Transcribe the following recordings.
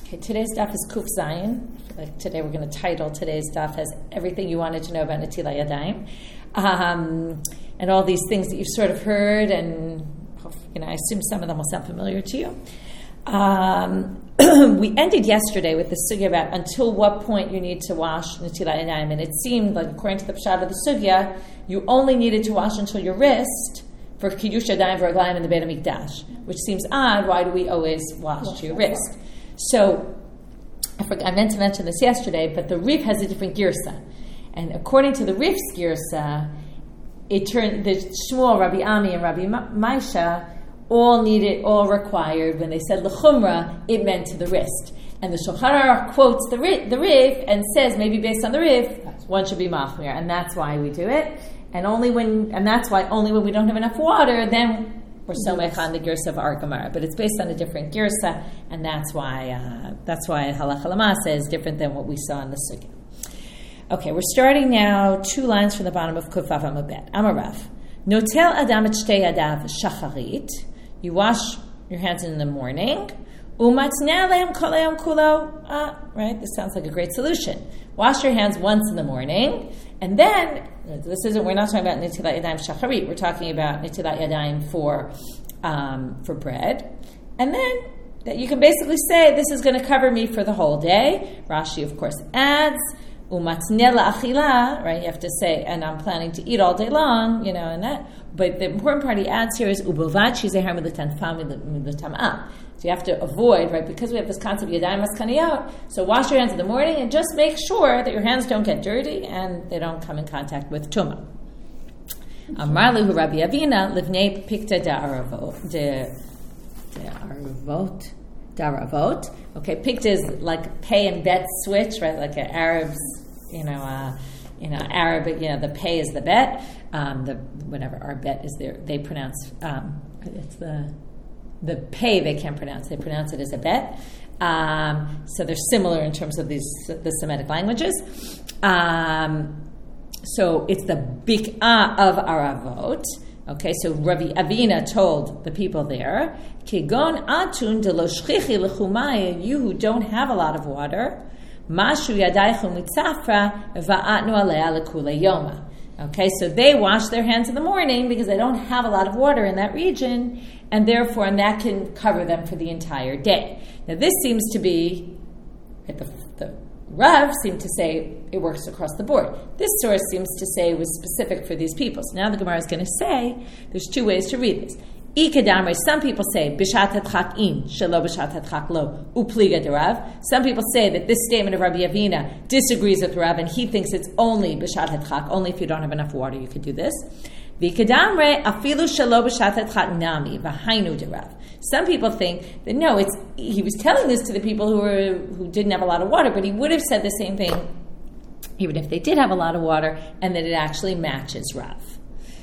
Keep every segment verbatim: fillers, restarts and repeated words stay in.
Okay, today's daf is Kuf Zayin. Like today, we're going to title today's daf as everything you wanted to know about Netilat Yadayim, um, and all these things that you've sort of heard, and you know, I assume some of them will sound familiar to you. Um, we ended yesterday with the sugya about until what point you need to wash Netilat Yadayim, and it seemed like according to the pshat of the sugya, you only needed to wash until your wrist for Kiddush Yadayim v'Raglayim in the Beit HaMikdash, which seems odd. Why do we always wash well, to your wrist? So, I, forgot, I meant to mention this yesterday, but the Rif has a different girsa. And according to the Rif's girsa, it turned, the Shmuel, Rabbi Ami, and Rabbi Maisha all needed, all required, when they said l'chumra, it meant to the wrist. And the Shulchan Aruch quotes the Rif, the Rif and says, maybe based on the Rif, one should be machmir. And that's why we do it. And only when, and that's why only when we don't have enough water, then we're somech on the girsa of our Gemara, but it's based on a different girsa, and that's why uh, that's why halacha l'masa is different than what we saw in the sugya. Okay, we're starting now two lines from the bottom of Kuf Vav Amud Bet. Amarav, notel adam et shtei yadav shacharit. You wash your hands in the morning. Umatznei aleim kol hayom kulo. Ah, right. This sounds like a great solution. Wash your hands once in the morning, and then this isn't. We're not talking about netilat yadayim shacharit. We're talking about netilat yadayim for um, for bread, and then that you can basically say this is going to cover me for the whole day. Rashi, of course, adds umatznei la'achila. Right, you have to say, and I'm planning to eat all day long. You know, and that. But the important part he adds here is ubilvad shizeher milatanfa milatamah. So you have to avoid, right, because we have this concept of yadayim maskaniyot, so wash your hands in the morning and just make sure that your hands don't get dirty and they don't come in contact with tumah. Amar lehu Rabbi Avina livnei pikta da'aravot. Da'aravot. Da'aravot. Okay, pikta is like pay and bet switch, right, like an Arab's, you know, uh, you know, Arabic, you know, the pay is the bet. Um, the whatever, our bet is there, they pronounce, um, it's the... The pay they can't pronounce. They pronounce it as a bet. Um, so they're similar in terms of these the Semitic languages. Um, so it's the bik'ah of Aravot. Okay, so Rabbi Avina told the people there, Kigon atun de lo shchichi lechumaya, you who don't have a lot of water, mashu yadaychu mitzafra va'atnu alea lekule yoma. Okay, so they wash their hands in the morning because they don't have a lot of water in that region, and therefore, and that can cover them for the entire day. Now, this seems to be, the, the Rav seemed to say it works across the board. This source seems to say it was specific for these people. So now the Gemara is going to say there's two ways to read this. Some people say bishat hadchak in shelo bishat hadchak lo upliga de Rav. Some people say that this statement of Rabbi Avina disagrees with Rav, and he thinks it's only bishat hadchak. Only if you don't have enough water, you could do this. V'kedamre afilu shelo bishat hadchak nami v'hainu de Rav. Some people think that no, it's he was telling this to the people who were who didn't have a lot of water, but he would have said the same thing even if they did have a lot of water, and that it actually matches Rav.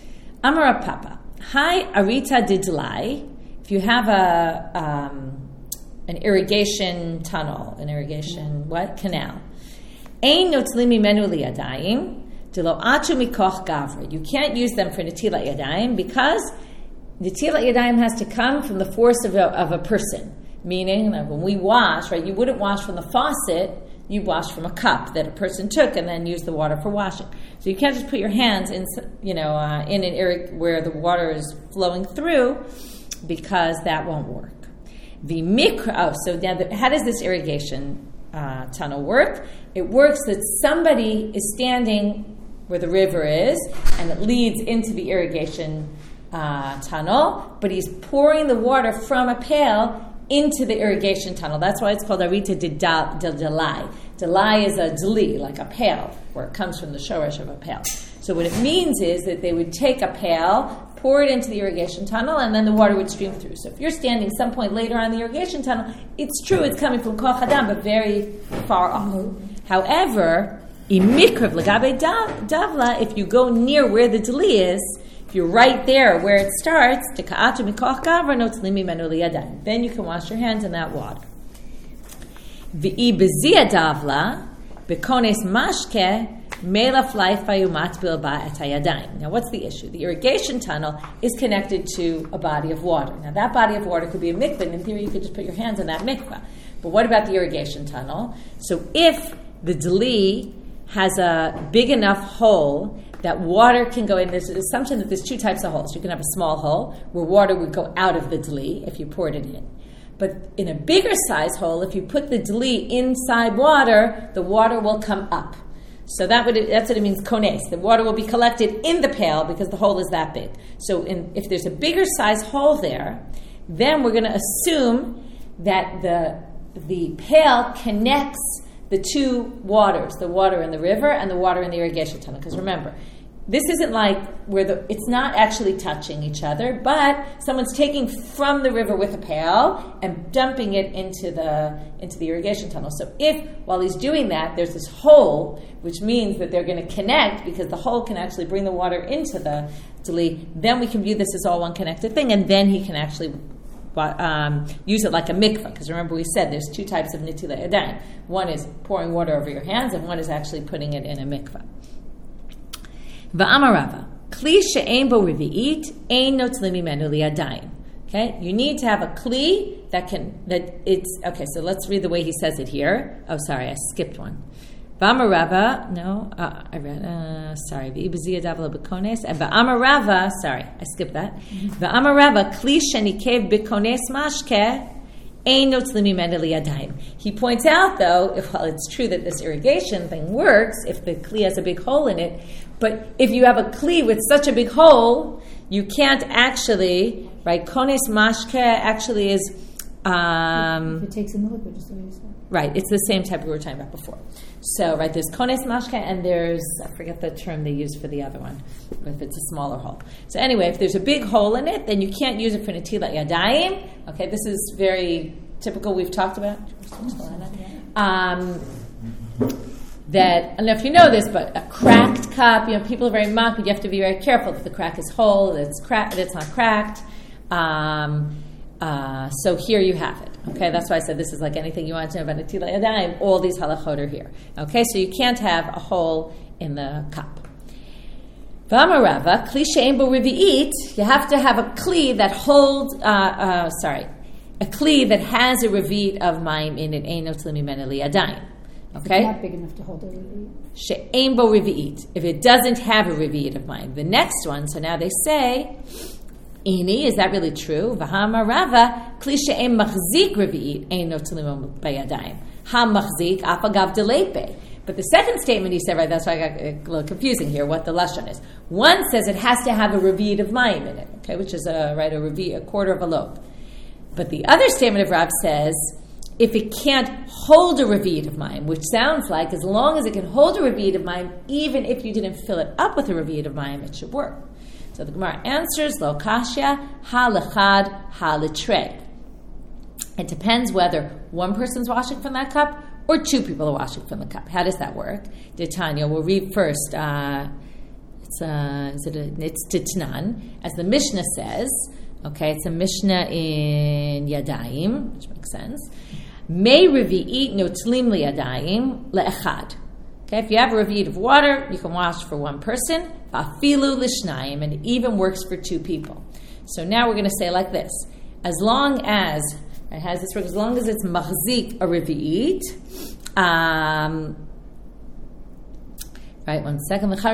Amar Papa. Hi, Arita Didlai. If you have a um, an irrigation tunnel, an irrigation what canal, Ein notlim mimenu liyadayim delo atu mikoch gavra. You can't use them for netilat yadayim because netilat yadayim has to come from the force of a, of a person. Meaning, like when we wash, right, you wouldn't wash from the faucet. You wash from a cup that a person took and then use the water for washing. So you can't just put your hands in, you know, uh, in an area where the water is flowing through, because that won't work. The mikra. Oh, so now the, how does this irrigation uh, tunnel work? It works that somebody is standing where the river is, and it leads into the irrigation uh, tunnel, but he's pouring the water from a pail into the irrigation tunnel. That's why it's called Arita de Delai. Delai is a dli, like a pail, where it comes from the shoresh of a pail. So what it means is that they would take a pail, pour it into the irrigation tunnel, and then the water would stream through. So if you're standing some point later on the irrigation tunnel, it's true it's coming from Koch Adam, but very far off. However, imikrav lagabe davla, if you go near where the dli is, you're right there where it starts, then you can wash your hands in that water. Now what's the issue? The irrigation tunnel is connected to a body of water. Now that body of water could be a mikveh, and in theory you could just put your hands in that mikveh. But what about the irrigation tunnel? So if the dli has a big enough hole that water can go in, there's an assumption that there's two types of holes. You can have a small hole where water would go out of the dli if you poured it in. But in a bigger size hole, if you put the dli inside water, the water will come up. So that would that's what it means, kones. The water will be collected in the pail because the hole is that big. So in, if there's a bigger size hole there, then we're going to assume that the the pail connects the two waters, the water in the river and the water in the irrigation tunnel. Because remember, this isn't like where the it's not actually touching each other, but someone's taking from the river with a pail and dumping it into the into the irrigation tunnel. So if while he's doing that, there's this hole, which means that they're going to connect because the hole can actually bring the water into the dli, then we can view this as all one connected thing, and then he can actually um, use it like a mikvah. Because remember, we said there's two types of netilat yadayim. One is pouring water over your hands, and one is actually putting it in a mikvah. Va'amarava, kli she'ein bo revi'it, ein notlim mimenu liyadayim. Okay, you need to have a kli that can that it's okay. So let's read the way he says it here. Oh, sorry, I skipped one. Va'amarava, no, uh, I read. Uh, sorry, v'ibaziyah davla b'kones and va'amarava. Sorry, I skipped that. Va'amarava, kli shenikev b'kones mashke. He points out, though, if, well, it's true that this irrigation thing works if the kli has a big hole in it, but if you have a kli with such a big hole, you can't actually, right, kones mashke actually is... Um, if it takes in the liquid, just the way you said. Right, it's the same type we were talking about before. So, right, there's kones mashke and there's, I forget the term they use for the other one, if it's a smaller hole. So anyway, if there's a big hole in it, then you can't use it for netilat yadayim. Okay, this is very typical, we've talked about. Um, that, I don't know if you know this, but a cracked cup, you know, people are very mock, but you have to be very careful that the crack is whole, that it's, crack, that it's not cracked. Um, uh, so here you have it. Okay, that's why I said this is like anything you want to know about netilat yadayim. All these halachot are here. Okay, so you can't have a hole in the cup. V'amarava, kli she'ein bo revi'it, you have to have a kli that holds, uh, uh, sorry, a kli that has a revi'it of mayim in it, ein notlim mimenu liyadayim. Okay? It's not big enough to hold a revi'it. She'ein bo revi'it, if it doesn't have a revi'it of mayim. The next one, so now they say, Ini, is that really true? V'hamarava, kli she'ein machzik revi'it, ein notlim bayadayim. Ha machzik, afagav delepe. But the second statement he said, right, that's why I got a little confusing here, what the lashon is. One says it has to have a revi'it of mayim in it, okay, which is a, right, a revi'it, a quarter of a loaf. But the other statement of Rav says, if it can't hold a revi'it of mayim, which sounds like as long as it can hold a revi'it of mayim, even if you didn't fill it up with a revi'it of mayim, it should work. So the Gemara answers, lo kashya, ha lechad, ha letrei. It depends whether one person's washing from that cup or two people are washing from the cup. How does that work? Tanya, we'll read first. Uh, it's uh, is it a, it's Titnan, as the Mishnah says. Okay, it's a Mishnah in Yadayim, which makes sense. May revi'it notlim liyadayim le'echad. Okay, if you have a revi'it of water, you can wash for one person. Afilu lishnayim, and it even works for two people. So now we're going to say like this: as long as it has this work, as long as it's machzik a revi'it. Um, Right, one second. Right,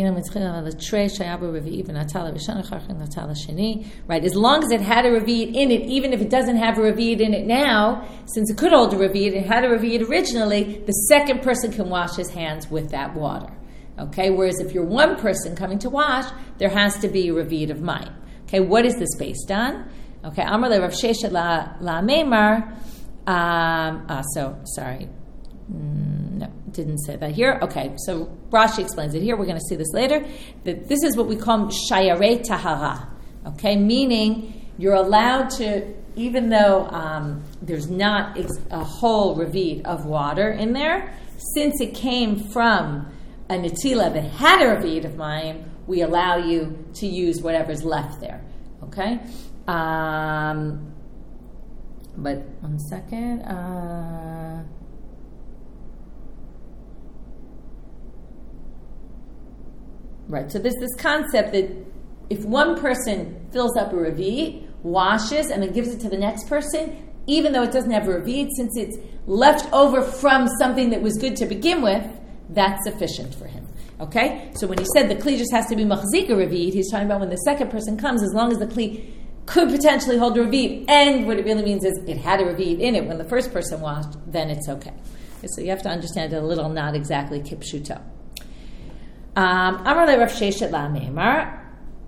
as long as it had a revi'it in it, even if it doesn't have a revi'it in it now, since it could hold a revi'it, it had a revi'it originally, the second person can wash his hands with that water. Okay, whereas if you're one person coming to wash, there has to be a revi'it of mayim. Okay, what is this based on? Okay, Amar le Rav Sheshet la la Meimar. Um, ah, so sorry. Mm, no, didn't say that here. Okay, so Rashi explains it here. We're going to see this later. That this is what we call shayarei tahara. Okay, meaning you're allowed to, even though um, there's not a whole revi'it of water in there, since it came from a netila that had a revi'it of mayim, we allow you to use whatever's left there. Okay, um, but one second. Uh, Right, so there's this concept that if one person fills up a revi'it, washes, and then gives it to the next person, even though it doesn't have a revid, since it's left over from something that was good to begin with, that's sufficient for him. Okay? So when he said the kli just has to be machzik a revid, he's talking about when the second person comes, as long as the kli could potentially hold a revid, and what it really means is it had a revid in it when the first person washed, then it's okay. Okay, so you have to understand it a little, not exactly kipshuto. Amar le Rav Sheshet la Meimar,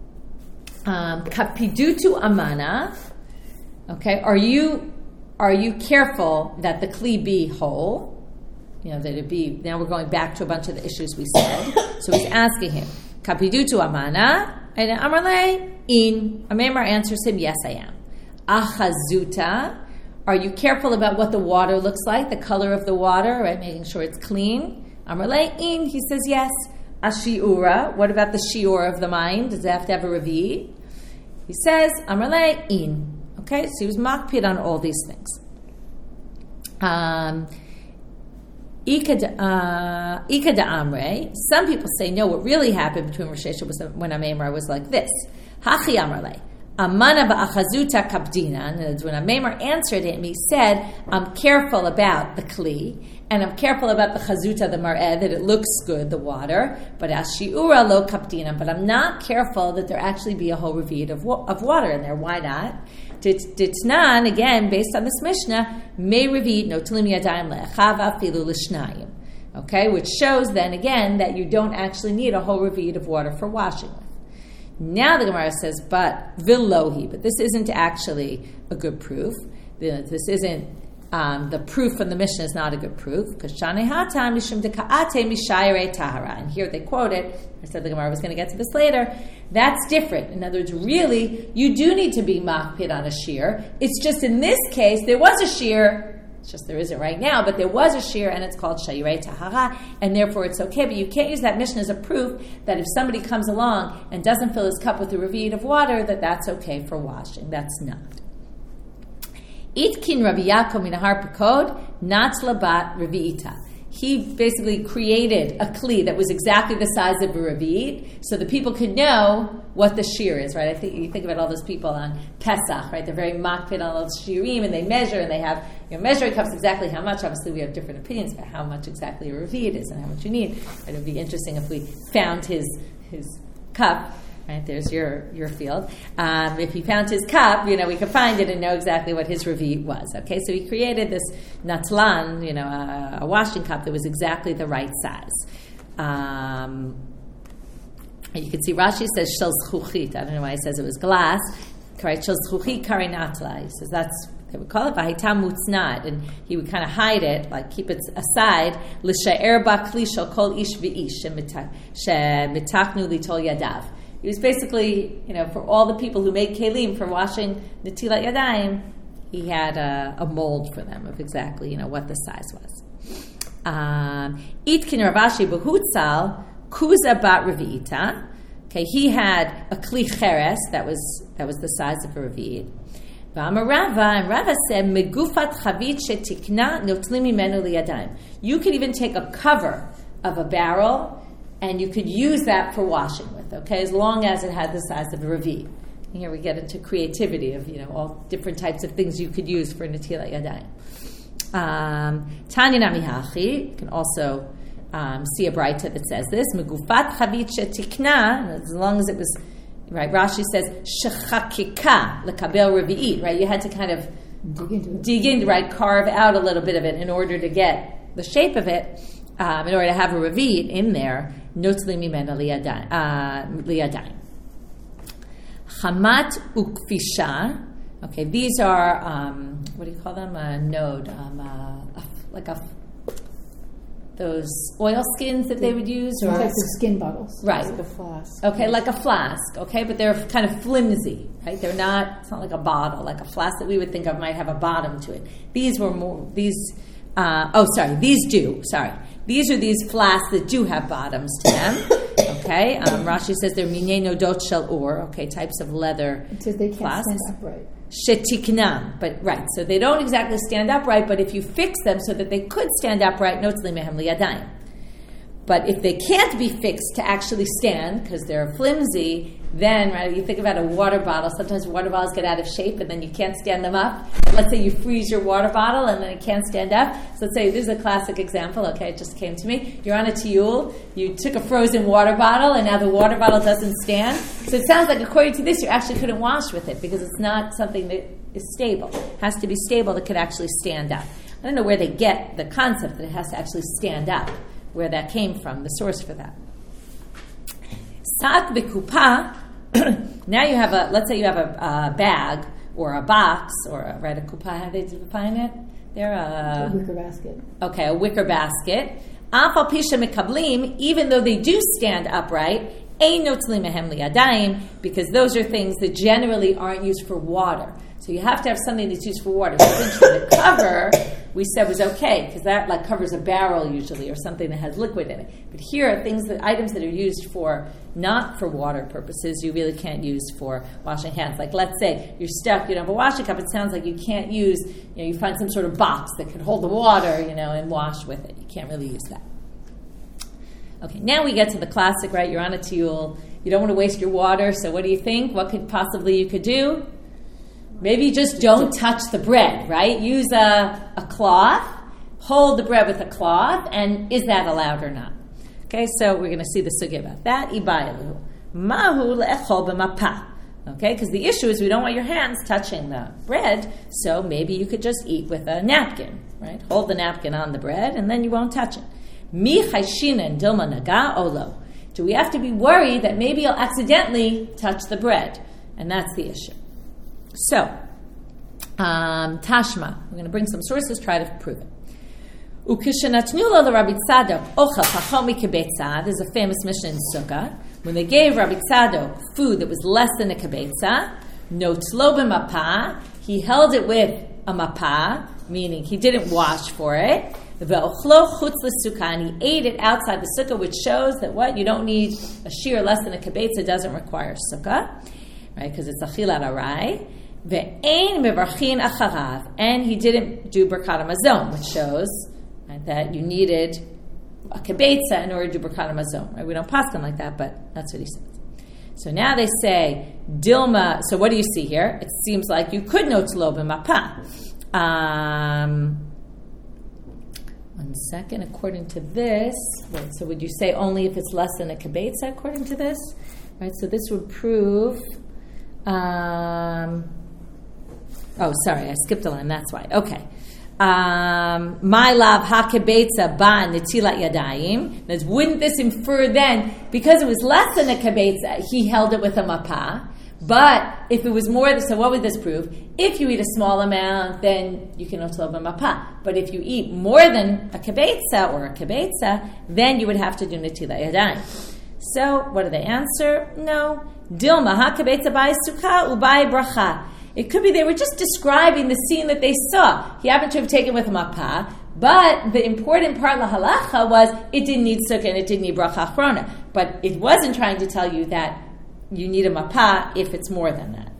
kapidutu amana. Okay, are you are you careful that the kli be whole? You know, that it be. Now we're going back to a bunch of the issues we said. So he's asking him, kapidutu amana, and Amar le in. Meimar answers him, yes, I am. Achazuta. Are you careful about what the water looks like, the color of the water, right? Making sure it's clean. Amar le in. He says yes. Ashiura. What about the shiur of the mind? Does it have to have a revi? He says Amar le in. Okay, so he was makpid on all these things. Um, Ika da Amre. Some people say no. What really happened between Rosh Hashanah was when Meimar was like this. Hachi Amar le. Amana ba'achazuta kapdina. And when Meimar answered him, he said, I'm careful about the kli, and I'm careful about the chazuta, the mar'eh, that it looks good, the water, but ashiura lo kapdina. But I'm not careful that there actually be a whole revid of, of water in there. Why not? Ditnan, again, based on this Mishnah, may revid no tilim yadayim le'echava filu l'shnayim. Okay, which shows then, again, that you don't actually need a whole revid of water for washing with. Now the Gemara says, but villohi, but this isn't actually a good proof. This isn't, um, the proof from the Mishnah is not a good proof, because Shane Hatam Mishum Deka'ate Mishayre Tahara. And here they quote it. I said the Gemara was going to get to this later. That's different. In other words, really, you do need to be makpid on a shear. It's just in this case, there was a shear. It's just there isn't right now, but there was a shear, and it's called Shayirei Tahara, and therefore it's okay. But you can't use that Mishnah as a proof that if somebody comes along and doesn't fill his cup with a revid of water, that that's okay for washing. That's not. Itkin Rabbi Yaakov minahar pekod natzla bat revi'ita. He basically created a kli that was exactly the size of a revid, so the people could know what the shear is, right? I think you think about all those people on Pesach, right? They're very makpid on all those shirim, and they measure, and they have, you know, measuring cups exactly how much. Obviously, we have different opinions about how much exactly a revid is and how much you need. It would be interesting if we found his his cup. Right, there's your your field. Um, if he found his cup, you know, we could find it and know exactly what his revi was. Okay, so he created this natlan, you know, a, a washing cup that was exactly the right size. Um, and you can see Rashi says shel zchuchit. I don't know why he says it was glass. Right, shel zchuchit kari natla. He says that's they would call it vahitam mutznat, and he would kind of hide it, like keep it aside. L'shaer bakli shel kol ish v'ish shemitaknu litol yadav. He was basically, you know, for all the people who made kelim for washing netilat yadayim, he had a, a mold for them of exactly, you know, what the size was. Itkin Ravashi b'hutzal kuza bat revi'ita. Okay, he had a kli cheres that was that was the size of a revi'it. Rava and Rava said megufat chavit shetikna notlim mimenu liyadayim. You could even take a cover of a barrel, and you could use that for washing with, okay, as long as it had the size of a revi. Here we get into creativity of, you know, all different types of things you could use for netilat yadayim. Tanya nami hachi, you can also um, see a braita that says this, megufat chavit shetikna, as long as it was, right, Rashi says, shechakika lekabel revi'it, right, you had to kind of dig into it, dig in, right, carve out a little bit of it in order to get the shape of it. Um, in order to have a revid in there, notli mimena liyadayim. Chamat ukfisha. Okay, these are um, what do you call them? A node, um, uh, like a those oil skins that they would use, or types of skin bottles, right? Like a flask. Okay, like a flask. Okay, but they're kind of flimsy, right? They're not. It's not like a bottle, like a flask that we would think of might have a bottom to it. These were more. These. Uh, oh, sorry. These do. Sorry. These are these flasks that do have bottoms to them. Okay, um, Rashi says they're minei nodot shel or. Okay, types of leather. It says they can't flasks. stand upright. Shetiknam, but right. So they don't exactly stand upright, but if you fix them so that they could stand upright, notzli mehem liyadayim. But if they can't be fixed to actually stand because they're flimsy, then, right, you think about a water bottle. Sometimes water bottles get out of shape and then you can't stand them up. Let's say you freeze your water bottle and then it can't stand up. So let's say, this is a classic example, okay, it just came to me. You're on a tiyul, you took a frozen water bottle and now the water bottle doesn't stand. So it sounds like according to this, you actually couldn't wash with it because it's not something that is stable. It has to be stable that could actually stand up. I don't know where they get the concept that it has to actually stand up, where that came from, the source for that. Sak v'kupa, now you have a, let's say you have a, a bag or a box or a, right, a kupa, how do they define it? They're a... A wicker basket. Okay, a wicker basket. Afal pisha mikablim, even though they do stand upright, ein notli mehem liyadayim, because those are things that generally aren't used for water. So you have to have something that's used for water. So the cover, we said, was okay, because that like covers a barrel usually, or something that has liquid in it. But here are things that items that are used for not for water purposes, you really can't use for washing hands. Like let's say you're stuck, you don't have a washing cup, it sounds like you can't use, you know, you find some sort of box that can hold the water, you know, and wash with it. You can't really use that. Okay, now we get to the classic, right? You're on a tiyul, you don't want to waste your water, so what do you think? What could possibly you could do? Maybe just don't touch the bread, right? Use a, a cloth, hold the bread with a cloth, and is that allowed or not? Okay, so we're going to see the sugya about that. Ibayalu. Mahu le'echol b'mapah. Okay, because the issue is we don't want your hands touching the bread, so maybe you could just eat with a napkin, right? Hold the napkin on the bread, and then you won't touch it. Mi chayshina dilma naga olo. Do we have to be worried that maybe you'll accidentally touch the bread? And that's the issue. So, um, Tashma, we're going to bring some sources, try to prove it. Ukishanatnu lo Rabbi Tzadok ochel pachom mikibetza. There's a famous Mishnah in Sukkah. When they gave Rabbi Tzadok food that was less than a kibetza, notlo b'mapah, he held it with a mapah, meaning he didn't wash for it. Ve'ochlo chutz l'sukkah, and he ate it outside the sukkah, which shows that what? You don't need a shear less than a kibetza, doesn't require sukkah, right? Because it's achilat arai. Ve'ein mevarchin acharav, and he didn't do birkat hamazon, which shows right, that you needed a kibetza in order to do birkat hamazon. Right? We don't pass them like that, but that's what he says. So now they say Dilma. So what do you see here? It seems like you could know tlo b'mapah. Um, one second. According to this, wait, so would you say only if it's less than a kibetza? According to this, right? So this would prove. Um, oh, sorry, I skipped a line. That's why. Okay. My love hakebetza ba netilat yadayim. Wouldn't this infer then, because it was less than a kibetza, he held it with a mapah? But if it was more, so what would this prove? If you eat a small amount, then you can otlo b'mapah. But if you eat more than a kibetza or a kibetza, then you would have to do netilat yadayim. So what do they answer? No. Dilma hakebetza bai sukkah ubai bracha. It could be they were just describing the scene that they saw. He happened to have taken with a mapah, but the important part of the halacha was it didn't need sukkah and it didn't need bracha achrona. But it wasn't trying to tell you that you need a mapah if it's more than that.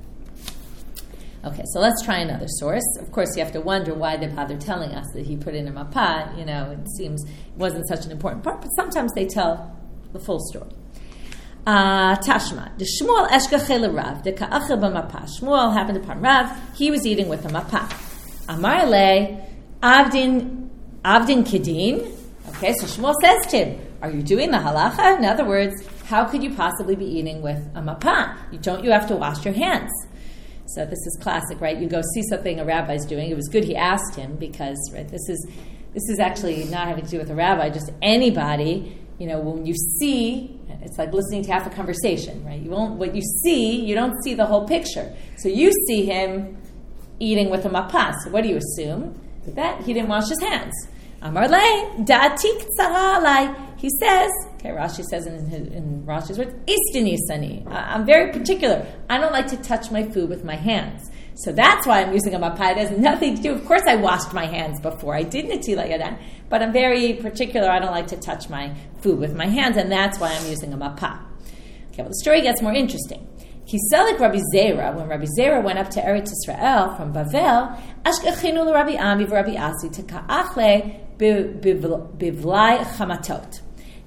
Okay, so let's try another source. Of course, you have to wonder why they bother telling us that he put in a mapah. You know, it seems it wasn't such an important part, but sometimes they tell the full story. Uh, Tashma, the Shmuel eshkachel Rav, the ka'achel b'mapah. Shmuel happened upon Rav. He was eating with a mapah. Amar le avdin avdin kedin. Okay, so Shmuel says to him, "Are you doing the halacha?" In other words, how could you possibly be eating with a mapah? You don't you have to wash your hands? So this is classic, right? You go see something a rabbi's doing. It was good he asked him because right, this is this is actually not having to do with a rabbi, just anybody. You know, when you see, it's like listening to half a conversation, right? You won't, what you see, you don't see the whole picture. So you see him eating with a mapah. So what do you assume? That he didn't wash his hands. Amar le, da'atik tzara alai. He says, okay, Rashi says in, his, in Rashi's words, istini sani. I'm very particular. I don't like to touch my food with my hands. So that's why I'm using a mapah. It has nothing to do. Of course, I washed my hands before. I did netilat yadayim, but I'm very particular. I don't like to touch my food with my hands, and that's why I'm using a mapah. Okay, well, the story gets more interesting. Kiselik Rabbi Zera, when Rabbi Zera went up to Eretz Yisrael from Bavel, ashkachinu l'Rabbi Ami v'Rabbi Asi to ka'achle bivlai chamatot.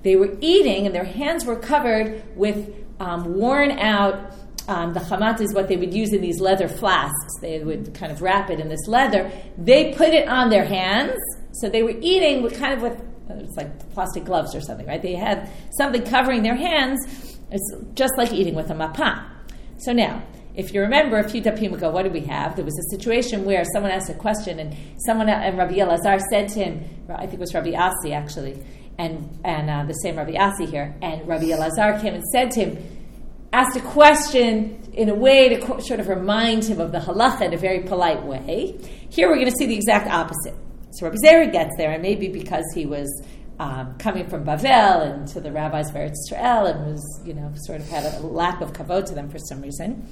they were eating and their hands were covered with um, worn out, um, the chamat is what they would use in these leather flasks. They would kind of wrap it in this leather. They put it on their hands, so they were eating with kind of with, it's like plastic gloves or something, right? They had something covering their hands. It's just like eating with a mapa. So now, if you remember a few dapim ago, what did we have? There was a situation where someone asked a question, and someone and Rabbi Elazar said to him, I think it was Rabbi Asi actually, and and uh, the same Rabbi Asi here, and Rabbi Elazar came and said to him, asked a question in a way to co- sort of remind him of the halacha in a very polite way. Here we're going to see the exact opposite. So Rabbi Zera gets there, and maybe because he was um, coming from Bavel and to the rabbis of Eretz Israel and was, you know, sort of had a lack of kavod to them for some reason,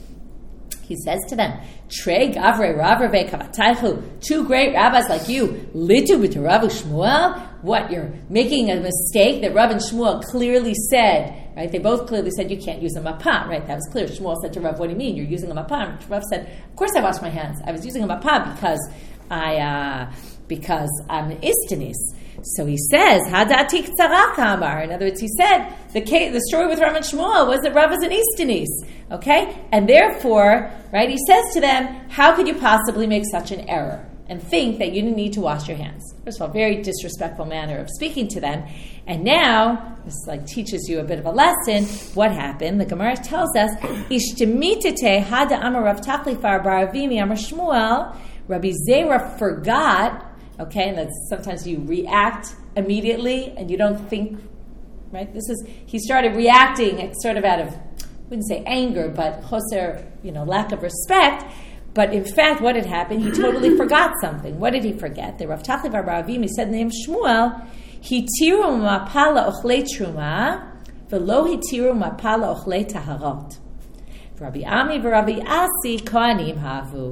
he says to them, Trei Gavre Rav Rave Kavataychu, two great rabbis like you, Litu b'tu Rav Shmuel. What, you're making a mistake that Rav and Shmuel clearly said, right? They both clearly said you can't use a mapa, right? That was clear. Shmuel said to Rav, what do you mean? You're using a mapa? And Rav said, of course I wash my hands. I was using a mapa because I, uh, because I'm an istanis. So he says, Hadati Ktsara Kamar. In other words, he said, the case, the story with Rav and Shmuel was that Rav is an istanis. Okay? And therefore, right, he says to them, how could you possibly make such an error and think that you didn't need to wash your hands? First of all, very disrespectful manner of speaking to them. And now, this like teaches you a bit of a lesson. What happened? The Gemara tells us, Ishtamitete Hada Amar Rav Tachlifar Baravimi Amar Shmuel. Rabbi Zera forgot. Okay, and that's sometimes you react immediately and you don't think, right? This is, he started reacting sort of out of, I wouldn't say anger, but choser, you know, lack of respect. But in fact, what had happened? He totally forgot something. What did he forget? The Rav Tachlivar Baravim, he said in the name Shmuel, Hitiru mapala ochlei truma, velo hitiru mapala ochlei taharot. Rabbi Ami v'Rabbi Asi kohanim havu.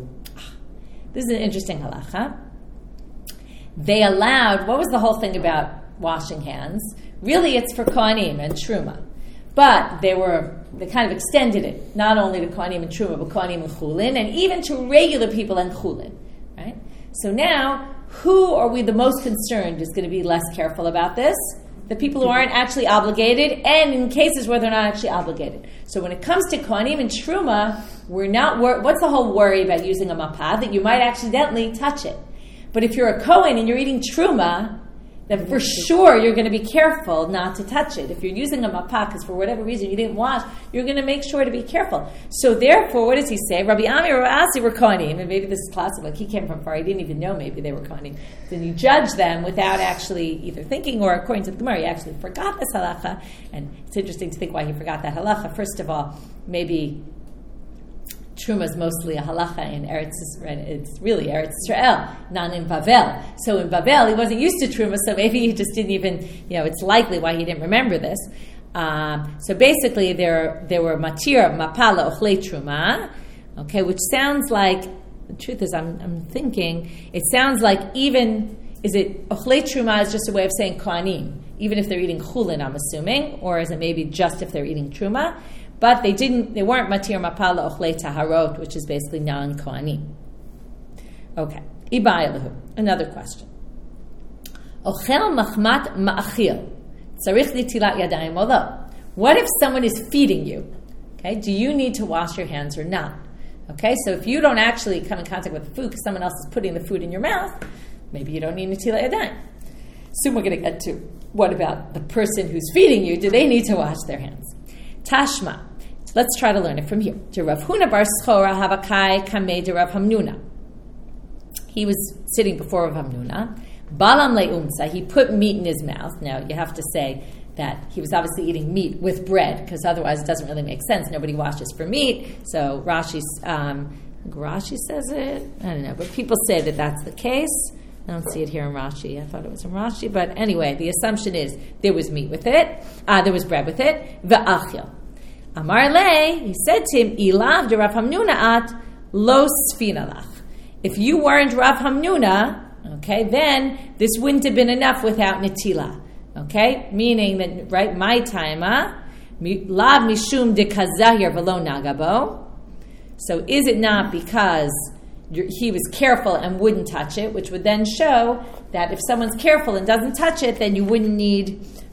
This is an interesting halacha. They allowed, what was the whole thing about washing hands? Really, it's for Kohanim and Truma. But they were, they kind of extended it, not only to Kohanim and Truma, but Kohanim and Chulin, and even to regular people and Chulin. Right? So now, who are we the most concerned is going to be less careful about this? The people who aren't actually obligated, and in cases where they're not actually obligated. So when it comes to Kohanim and Truma, we're not wor- what's the whole worry about using a mapah? That you might accidentally touch it. But if you're a Kohen and you're eating Truma, then for sure you're going to be careful not to touch it. If you're using a mapah, because for whatever reason you didn't wash, you're going to make sure to be careful. So therefore, what does he say? Rabbi Ami or Rabbi Asi were Kohanim, and maybe this is classic, like he came from far, he didn't even know maybe they were Kohanim. Then you judge them without actually either thinking, or according to the Gemara, he actually forgot this halacha. And it's interesting to think why he forgot that halacha. First of all, maybe Truma is mostly a halacha in Eretz Israel. It's really Eretz Israel, not in Bavel. So in Bavel, he wasn't used to Truma, so maybe he just didn't even, you know, it's likely why he didn't remember this. Um, so basically, there there were matir, mapala, ochlei Truma, okay, which sounds like, the truth is, I'm, I'm thinking, it sounds like even, is it, ochlei Truma is just a way of saying Kohanim, even if they're eating chulin, I'm assuming, or is it maybe just if they're eating Truma? But they didn't. They weren't matir mapala ochlei taharot, which is basically non-kohanim. Okay. Ibayalahu. Another question. Ochel machmat ma'achil tzarich nitilat yadayim ola. What if someone is feeding you? Okay. Do you need to wash your hands or not? Okay. So if you don't actually come in contact with the food because someone else is putting the food in your mouth, maybe you don't need nitilat yadayim. Soon we're going to get to what about the person who's feeding you? Do they need to wash their hands? Tashma. Let's try to learn it from here. To Rav Huna bar Schora Havakai Kamei de Rav Hamnuna. He was sitting before Rav Hamnuna. Balam le'umsa. He put meat in his mouth. Now you have to say that he was obviously eating meat with bread, because otherwise it doesn't really make sense. Nobody washes for meat. So Rashi, um, Rashi says it. I don't know, but people say that that's the case. I don't see it here in Rashi. I thought it was in Rashi, but anyway, the assumption is there was meat with it. Uh, there was bread with it. Ve'achil. Amar le, he said to him, Ilav de Rav Hamnuna at lo sfinalach. If you weren't Rav Hamnuna, okay, then this wouldn't have been enough without netila. Okay, meaning that, right, my taima, lav mishum de kazahir velo nagabo. So is it not because he was careful and wouldn't touch it, which would then show that if someone's careful and doesn't touch it, then you wouldn't need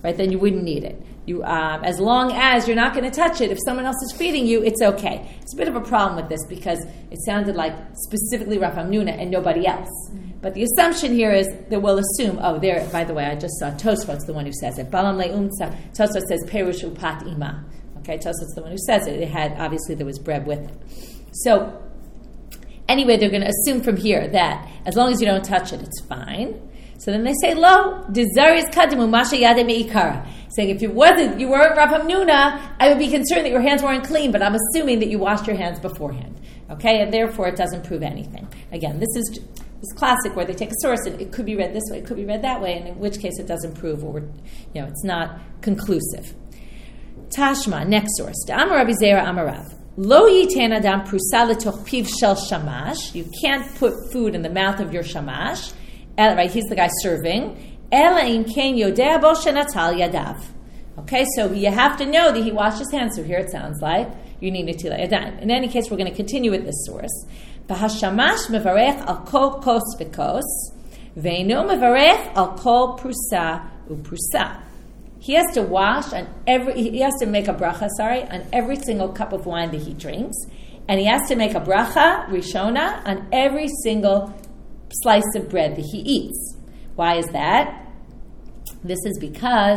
right? Then you wouldn't need it. You, um, as long as you're not going to touch it, if someone else is feeding you, it's okay. It's a bit of a problem with this because it sounded like specifically Rav Hamnuna and nobody else. But the assumption here is that we'll assume, oh, there, by the way, I just saw Tosfot's the one who says it. Balam le'umtza. Tosfot says, Perush upat ima. Okay, Tosfot's the one who says it. It had, obviously, there was bread with it. So, anyway, they're going to assume from here that as long as you don't touch it, it's fine. So then they say, lo, dezarius kadimu masha yade meikara. Saying if it wasn't, you weren't Rav Hamnuna, I would be concerned that your hands weren't clean, but I'm assuming that you washed your hands beforehand. Okay, and therefore it doesn't prove anything. Again, this is this classic where they take a source and it could be read this way, it could be read that way, and in which case it doesn't prove, or you know, it's not conclusive. Tashma, next source. Amar Rabbi Zera Amarav. Lo yiten adam prusa letoch piv shel shamash. You can't put food in the mouth of your shamash. Right, he's the guy serving. Ela in ken yodea bo shenatal yadav. Okay, so you have to know that he washed his hands. So here it sounds like you need netilat yadayim. In any case, we're going to continue with this source. V'hashamash mevarech al kol kos v'kos, ve'ino mevarech al kol prusa uprusa. He has to wash on every. He has to make a bracha. Sorry, on every single cup of wine that he drinks, and he has to make a bracha rishona on every single slice of bread that he eats. Why is that? This is because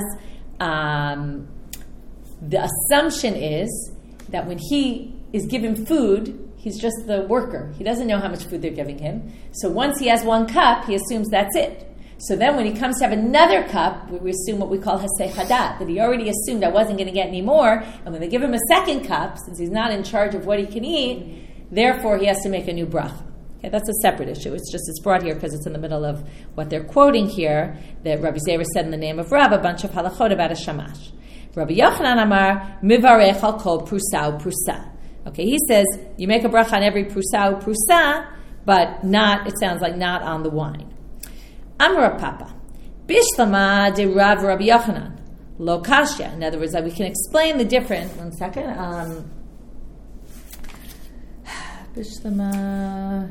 um, the assumption is that when he is given food, he's just the worker. He doesn't know how much food they're giving him. So once he has one cup, he assumes that's it. So then when he comes to have another cup, we assume what we call hasei hadat, that he already assumed I wasn't going to get any more. And when they give him a second cup, since he's not in charge of what he can eat, therefore he has to make a new bracha. Okay, that's a separate issue. It's just it's brought here because it's in the middle of what they're quoting here, that Rabbi Zera said in the name of Rav, a bunch of halachot about a shamash. Rabbi Yochanan Amar, mivarech al kol prusa prusa. Okay, he says, you make a bracha on every prusa prusa, but not, it sounds like not on the wine. Amar Papa, bishlama de Rav Rabbi Yochanan, lo kashya. In other words, we can explain the difference. One second. Um, bishlama...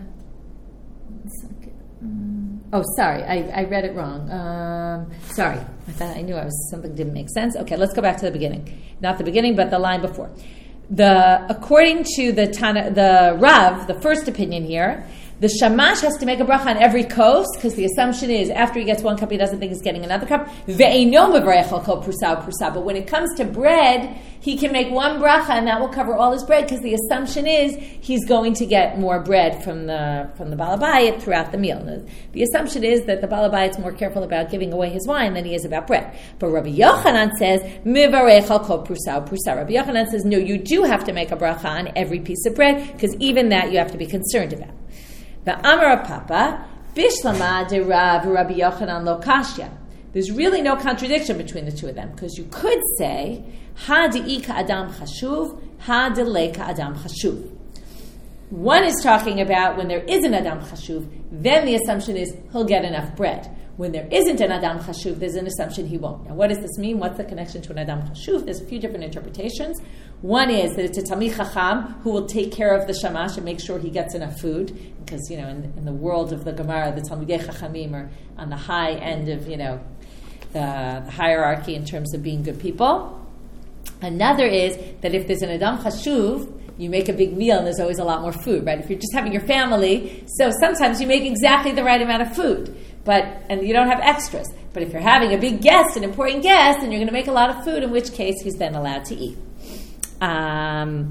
Oh, sorry, I, I read it wrong. Um, sorry, I thought I knew I was something didn't make sense. Okay, let's go back to the beginning. Not the beginning, but the line before. The according to the Tana, the Rav, the first opinion here, the shamash has to make a bracha on every kos because the assumption is after he gets one cup, he doesn't think he's getting another cup. Ve'eino mevarech al kol prusa prusa. But when it comes to bread, he can make one bracha and that will cover all his bread because the assumption is he's going to get more bread from the from the balabayit throughout the meal. The, the assumption is that the balabayit's more careful about giving away his wine than he is about bread. But Rabbi Yochanan says mevarech al kol prusa prusa. Rabbi Yochanan says no, you do have to make a bracha on every piece of bread because even that you have to be concerned about. The Amar Papa, Bishlama de Rav Rabbi Yochanan lo kashya. There's really no contradiction between the two of them because you could say Ha de'ika adam chashuv, Ha de'leka adam chashuv. One is talking about when there is an adam chashuv, then the assumption is he'll get enough bread. When there isn't an adam chashuv, there's an assumption he won't. Now, what does this mean? What's the connection to an adam chashuv? There's a few different interpretations. One is that it's a Talmid Chacham who will take care of the shamash and make sure he gets enough food. Because, you know, in, in the world of the Gemara, the Talmidei Chachamim are on the high end of, you know, the, the hierarchy in terms of being good people. Another is that if there's an Adam Chashuv, you make a big meal and there's always a lot more food, right? If you're just having your family, so sometimes you make exactly the right amount of food, but and you don't have extras. But if you're having a big guest, an important guest, and you're going to make a lot of food, in which case he's then allowed to eat. Um,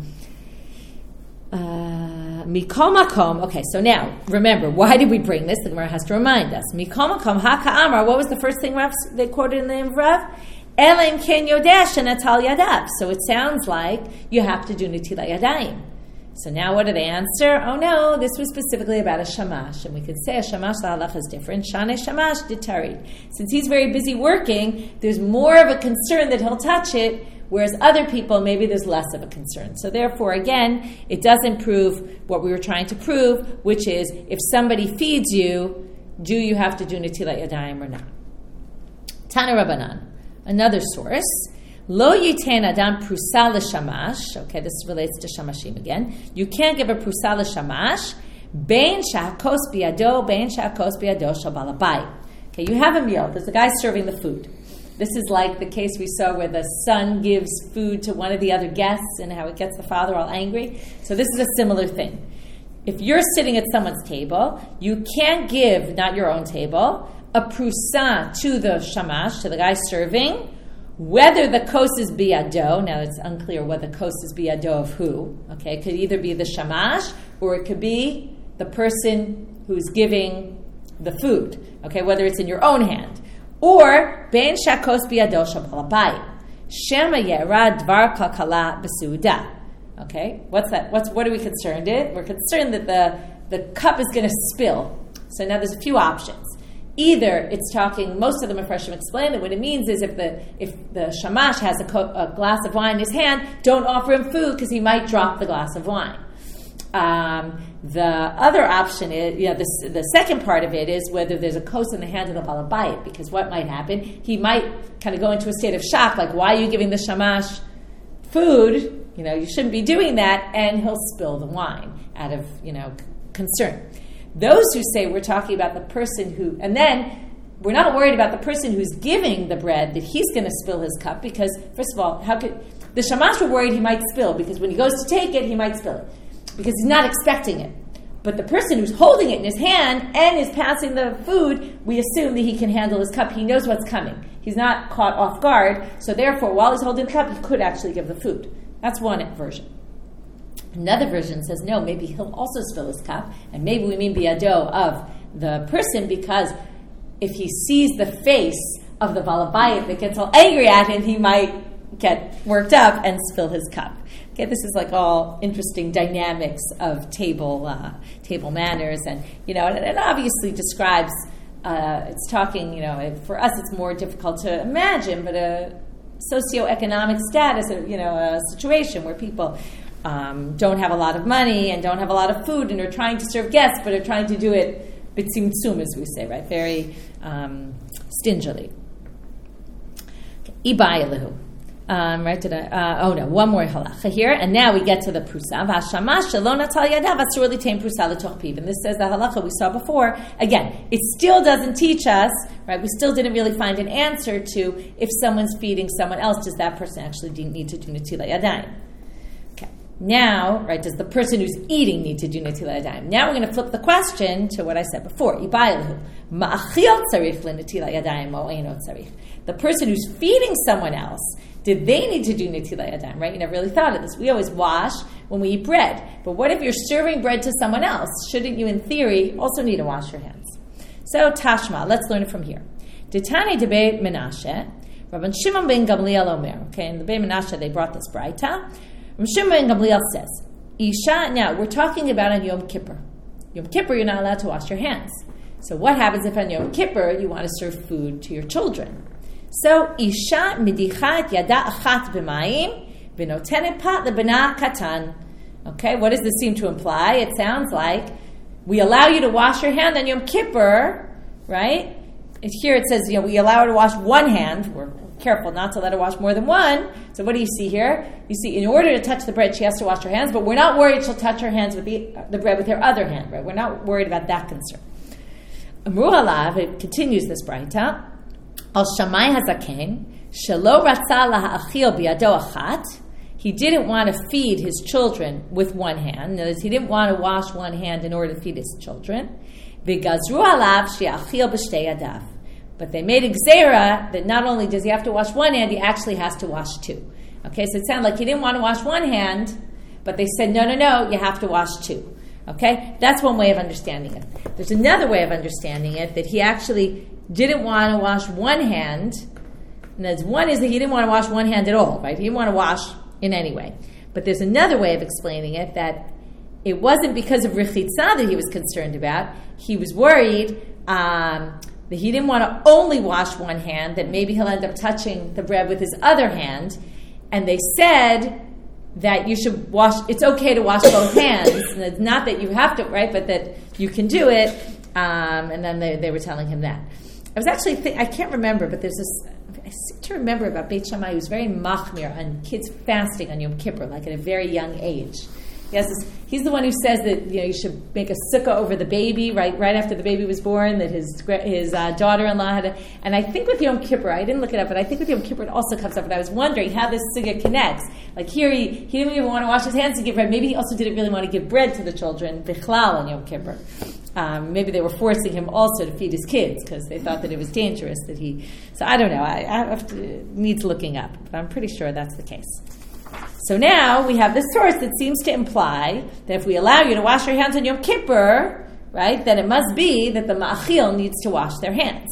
uh, Mikol makom. Okay, so now remember, why did we bring this? The Gemara has to remind us. Mikol makom haka amar. What was the first thing Rav, they quoted in the name of Rav? Elim ken yodesh natal yadav. So it sounds like you have to do netilat yadayim. So now what do they answer? Oh no, this was specifically about a shamash. And we could say a shamash la'alach is different. Shane shamash ditarid. Since he's very busy working, there's more of a concern that he'll touch it, whereas other people, maybe there's less of a concern. So therefore, again, it doesn't prove what we were trying to prove, which is if somebody feeds you, do you have to do netilat yadayim or not? Tana Rabbanan, another source. Lo yiten adam prusa l'shamash. Okay, this relates to shamashim again. You can't give a prusa l'shamash. Bein sha'akos biado, bein sha'akos biado shel balabayit. Okay, you have a meal. There's a guy serving the food. This is like the case we saw where the son gives food to one of the other guests and how it gets the father all angry. So this is a similar thing. If you're sitting at someone's table, you can't give, not your own table, a prusa to the shamash, to the guy serving, whether the kos is biyado. Now it's unclear whether the kos is biyado of who. Okay, it could either be the shamash or it could be the person who's giving the food. Okay, whether it's in your own hand. Or ben shakos biyado shabalabayit. Shema yerad dvar kalkala b'suda. Okay, what's that? What's what are we concerned with? We're concerned that the, the cup is going to spill. So now there's a few options. Either it's talking, most of the Mepharshim explain that what it means is if the if the shamash has a, co- a glass of wine in his hand, don't offer him food because he might drop the glass of wine. Um, the other option is, you know, the, the second part of it is whether there's a kos in the hand of the balabayit, because what might happen, he might kind of go into a state of shock, like, why are you giving the shamash food? You know, you shouldn't be doing that, and he'll spill the wine out of, you know, concern. Those who say we're talking about the person who, and then we're not worried about the person who's giving the bread, that he's going to spill his cup, because, first of all, how could, the shamash were worried he might spill, because when he goes to take it, he might spill it, because he's not expecting it. But the person who's holding it in his hand and is passing the food, we assume that he can handle his cup. He knows what's coming. He's not caught off guard, so therefore, while he's holding the cup, he could actually give the food. That's one version. Another version says, no, maybe he'll also spill his cup, and maybe we mean biyado of the person, because if he sees the face of the balabayit that gets all angry at him, he might get worked up and spill his cup. Okay, this is like all interesting dynamics of table uh, table manners, and you know, and it obviously describes. Uh, it's talking, you know, for us it's more difficult to imagine, but a socioeconomic status, you know, a situation where people um, don't have a lot of money and don't have a lot of food and are trying to serve guests, but are trying to do it b'tzimtzum, as we say, right? Very um, stingily. Ibayalahu. Um, right? Did I? Uh, oh no, one more halacha here, and now we get to the prusa. V'hashamash shelo natal yadav asur litain prusa l'toch piv. And this says the halacha we saw before. Again, it still doesn't teach us, right? We still didn't really find an answer to if someone's feeding someone else, does that person actually need to do netilat yadayim? Okay. Now, right? Does the person who's eating need to do netilat yadayim? Now we're going to flip the question to what I said before. Ibaylahu ma'achil tzarich lenetilat yadayim o eino tzarich. The person who's feeding someone else, did they need to do netilat yadayim, right? You never really thought of this. We always wash when we eat bread. But what if you're serving bread to someone else? Shouldn't you, in theory, also need to wash your hands? So, Tashma, let's learn it from here. Ditani de Beit Menashe, Rabban Shimon ben Gamliel Omer. Okay, in the Beit Menashe, they brought this braita. Rabban Shimon ben Gamliel says, Isha, now, we're talking about on Yom Kippur. Yom Kippur, you're not allowed to wash your hands. So what happens if on Yom Kippur you want to serve food to your children? So, Isha midichat yada achat b'mayim v'notenet pat lebena katan. Okay, what does this seem to imply? It sounds like we allow you to wash your hand on Yom Kippur, right? And here it says, you know, we allow her to wash one hand. We're careful not to let her wash more than one. So what do you see here? You see, in order to touch the bread, she has to wash her hands, but we're not worried she'll touch her hands with the, the bread with her other hand, right? We're not worried about that concern. Amru halav, it continues this braita. Al Shammai Hazaken, Shelo Ratza Laha'achil Biyado Achat. He didn't want to feed his children with one hand. In other words, he didn't want to wash one hand in order to feed his children. V'gazru alav she'achil b'shtei yadav. But they made a gzeira that not only does he have to wash one hand, he actually has to wash two. Okay, so it sounded like he didn't want to wash one hand, but they said, no, no, no, you have to wash two. Okay, that's one way of understanding it. There's another way of understanding it, that he actually didn't want to wash one hand. And there's one is that he didn't want to wash one hand at all, right? He didn't want to wash in any way. But there's another way of explaining it, that it wasn't because of Rechitza that he was concerned about. He was worried um, that he didn't want to only wash one hand, that maybe he'll end up touching the bread with his other hand. And they said that you should wash, it's okay to wash both hands. And it's not that you have to, right, but that you can do it. Um, and then they, they were telling him that. I was actually, th- I can't remember, but there's this, I seem to remember about Beit Shammai, who's very machmir on kids fasting on Yom Kippur, like at a very young age. He has this, he's the one who says that you know you should make a sukkah over the baby right right after the baby was born. That his his uh, daughter-in-law had, a, and I think with Yom Kippur, I didn't look it up, but I think with Yom Kippur it also comes up. And I was wondering how this sukkah connects. Like here, he, he didn't even want to wash his hands to give bread. Maybe he also didn't really want to give bread to the children bichlal on Yom Kippur. Um, maybe they were forcing him also to feed his kids because they thought that it was dangerous that he. So I don't know. I, I have to, needs looking up, but I'm pretty sure that's the case. So now we have this source that seems to imply that if we allow you to wash your hands on Yom Kippur, right, then it must be that the ma'achil needs to wash their hands.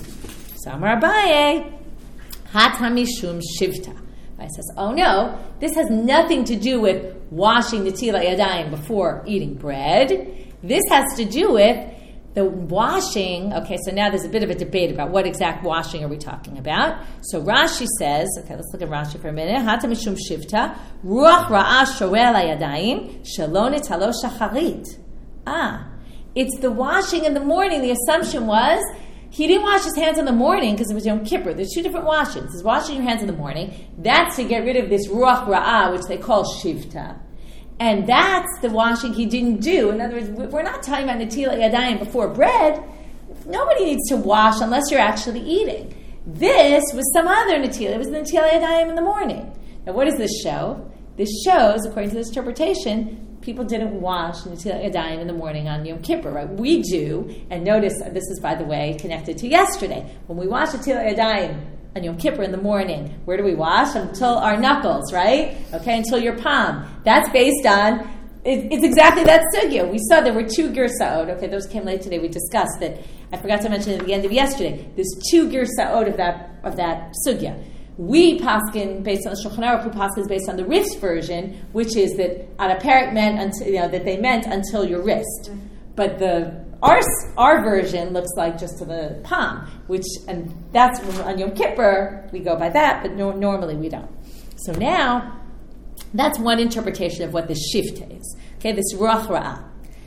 So Amar Abaye, hat hamishum shivta. Abaye says, oh no, this has nothing to do with washing netilat yadayim before eating bread. This has to do with the washing. Okay, so now there's a bit of a debate about what exact washing are we talking about. So Rashi says, okay, let's look at Rashi for a minute. Hata mishum shivta, ruach ra'ah shorel hayadayim, shalon etalo shacharit. Ah, it's the washing in the morning. The assumption was he didn't wash his hands in the morning because it was Yom Kippur. There's two different washings. He's washing your hands in the morning. That's to get rid of this ruach ra'ah, which they call shivta. And that's the washing he didn't do. In other words, we're not talking about netilat yadayim before bread. Nobody needs to wash unless you're actually eating. This was some other netilat. It was the netilat yadayim in the morning. Now, what does this show? This shows, according to this interpretation, people didn't wash netilat yadayim in the morning on Yom Kippur, right? We do. And notice, this is, by the way, connected to yesterday. When we wash netilat yadayim on Yom Kippur in the morning, where do we wash? Until our knuckles, right? Okay, until your palm. That's based on, it, it's exactly that sugya. We saw there were two girsaot. Okay, those came late today. We discussed that. I forgot to mention at the end of yesterday. There's two girsaot of that of that sugya. We paskin based on the Shulchan Aruch, who paskins based on the Rif's version, which is that on a parak meant until, you know, that they meant until your wrist. But the Our, our version looks like just to the palm, which, and that's on Yom Kippur, we go by that, but no, normally we don't. So now, that's one interpretation of what the shivta is. Okay, this ruach ra'ah.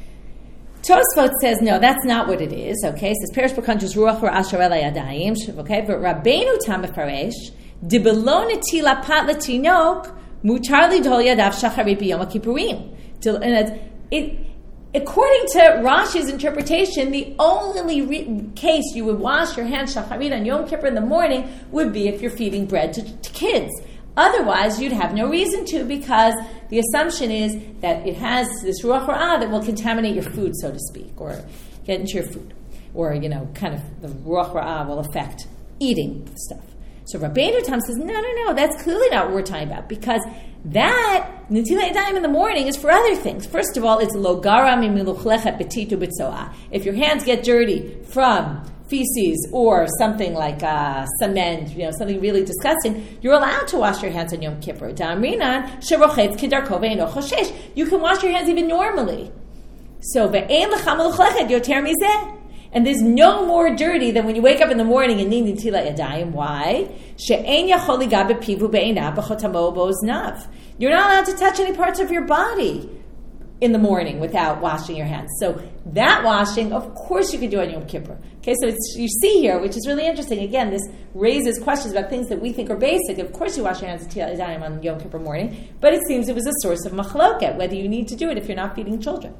Tosfot says, no, that's not what it is. Okay, it says, Perish B'Kanchus ruach ra'ah shorel hayadayim. Okay, but Rabbeinu Tam Mefaresh, Dibelo netila pat latinok, mutar lidol yadav shacharit b'yom kippurim. It According to Rashi's interpretation, the only re- case you would wash your hands shacharit on Yom Kippur in the morning would be if you're feeding bread to, to kids. Otherwise, you'd have no reason to, because the assumption is that it has this ruach ra'ah that will contaminate your food, so to speak, or get into your food, or you know, kind of the ruach ra'ah will affect eating stuff. So Rabbeinu Tam says, no, no, no, that's clearly not what we're talking about, because that netilat yadayim in the morning is for other things. First of all, it's lo gara mimiluchlechet betitu b'tzoah. If your hands get dirty from feces or something like uh, cement, you know, something really disgusting, you're allowed to wash your hands on Yom Kippur. Da'amrinan sherochetz kidarko ve'eno choshesh. You can wash your hands even normally. So ve'en lecha meluchlechet yoter mizeh. And there's no more dirty than when you wake up in the morning and need netilat yadayim. Why? She'ein yachol liga bepivu be'einav b'chotamo bo'oznav. You're not allowed to touch any parts of your body in the morning without washing your hands. So that washing, of course, you could do on Yom Kippur. Okay, so it's, you see here, which is really interesting. Again, this raises questions about things that we think are basic. Of course, you wash your hands netilat yadayim on Yom Kippur morning, but it seems it was a source of machloket whether you need to do it if you're not feeding children.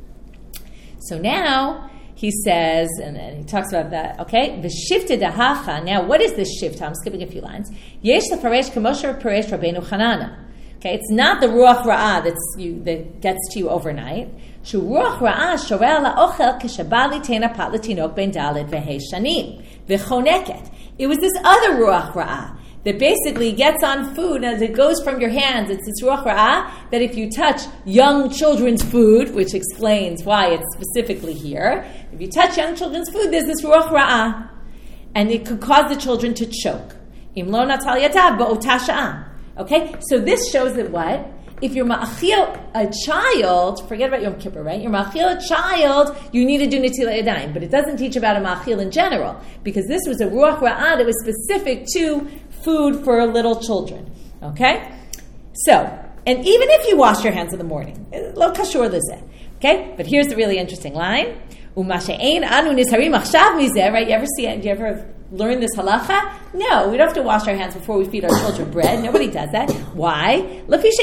So now he says, and then he talks about that, okay? The shifta dahacha. Now, what is this shifta? I'm skipping a few lines. Yesh lefaresh k'moshe paresh Rabbeinu Hanana. Okay, it's not the ruach ra'ah that's you, that gets to you overnight. Shu ruach ra'ah shorel la'ochel k'shabali tena pat latinok ben dalet ve'hei shanim v'choneket. It was this other ruach ra'ah that basically gets on food as it goes from your hands. It's this ruach ra'ah that if you touch young children's food, which explains why it's specifically here, if you touch young children's food, there's this ruach ra'ah. And it could cause the children to choke. Im lo natal yadav ba'ota sha'ah. Okay? So this shows that what? If you're ma'achil a child, forget about Yom Kippur, right? You're ma'achil a child, you need to do netilat yadayim. But it doesn't teach about a ma'achil in general, because this was a ruach ra'ah that was specific to food for little children. Okay? So, and even if you wash your hands in the morning, lo kashur lezeh. Okay? But here's the really interesting line. Uma she'ein anu nizharim achshav mizeh, right? You ever see it? Do you ever learn this halacha? No, we don't have to wash our hands before we feed our children bread. Nobody does that. Why?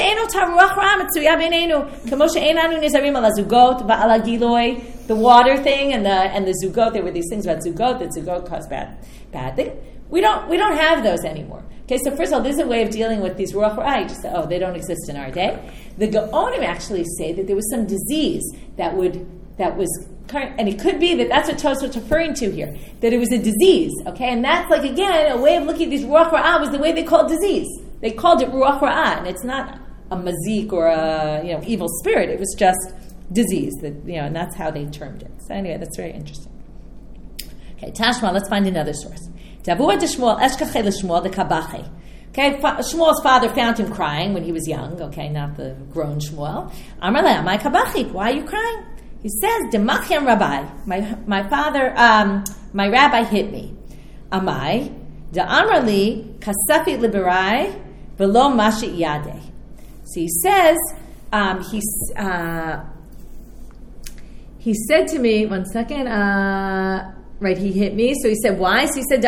The water thing and the and the zugot, there were these things about zugot, that zugot caused bad, bad thing. We don't we don't have those anymore. Okay, so first of all, this is a way of dealing with these ruach ra'ah. You just say, oh, they don't exist in our day. The Gaonim actually say that there was some disease that would that was current, and it could be that that's what Tosfos referring to here, that it was a disease. Okay, and that's like again a way of looking at these ruach ra'ah was the way they called disease. They called it ruach ra'ah, and it's not a mazik or a you know evil spirit. It was just disease that you know, and that's how they termed it. So anyway, that's very interesting. Okay, Tashma. Let's find another source. Davua de Shmuel eshkachei l'Shmuel de kabache. Okay, Shmuel's father found him crying when he was young. Okay, not the grown Shmuel. Amar le, amai kabachi? Why are you crying? He says, Demachyan Rabbi. My my father, um, my rabbi hit me. Amai de Amar li kasafi liberai velo mashi yade. So he says, um, he's. Uh, He said to me, one second, uh, right, he hit me. So he said, why? So he said,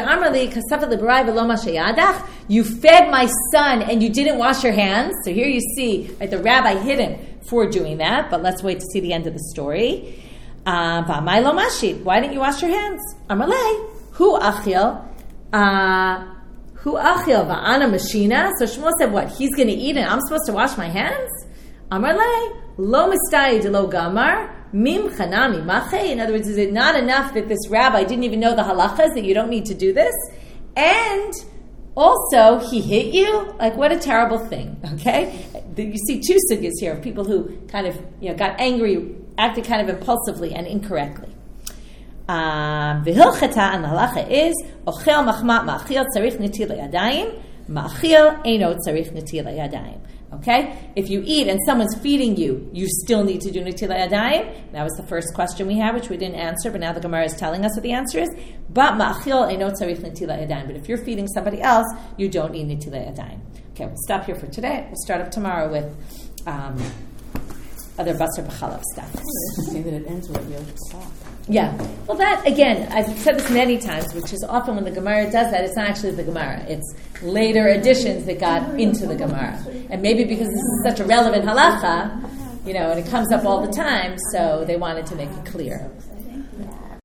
you fed my son and you didn't wash your hands. So here you see, right, the rabbi hit him for doing that, but let's wait to see the end of the story. Uh, why didn't you wash your hands? Amalei, hu achil, uh, hu achil va'ana mashina. So Shmuel said, what, he's going to eat and I'm supposed to wash my hands? Amalei, lo mistai de lo gamar. Mim chanami mache. In other words, is it not enough that this rabbi didn't even know the halachas, that you don't need to do this? And also, he hit you? Like, what a terrible thing, okay? You see two sugyas here of people who kind of, you know, got angry, acted kind of impulsively and incorrectly. Um, the hilchata and the halacha is, ochel machmat ma'achil tzarich netila yadayim, ma'achil eino tzarich netila yadayim. Okay? If you eat and someone's feeding you, you still need to do netilat yadayim. That was the first question we had, which we didn't answer, but now the Gemara is telling us what the answer is. But ma'achil eino tzarich netilat yadayim. But if you're feeding somebody else, you don't need netilat yadayim. Okay, we'll stop here for today. We'll start up tomorrow with um, other basar b'chalav stuff. It's interesting that it ends with Yom Kippur. Yeah. Well, that, again, I've said this many times, which is often when the Gemara does that, it's not actually the Gemara. It's later additions that got into the Gemara. And maybe because this is such a relevant halacha, you know, and it comes up all the time, so they wanted to make it clear.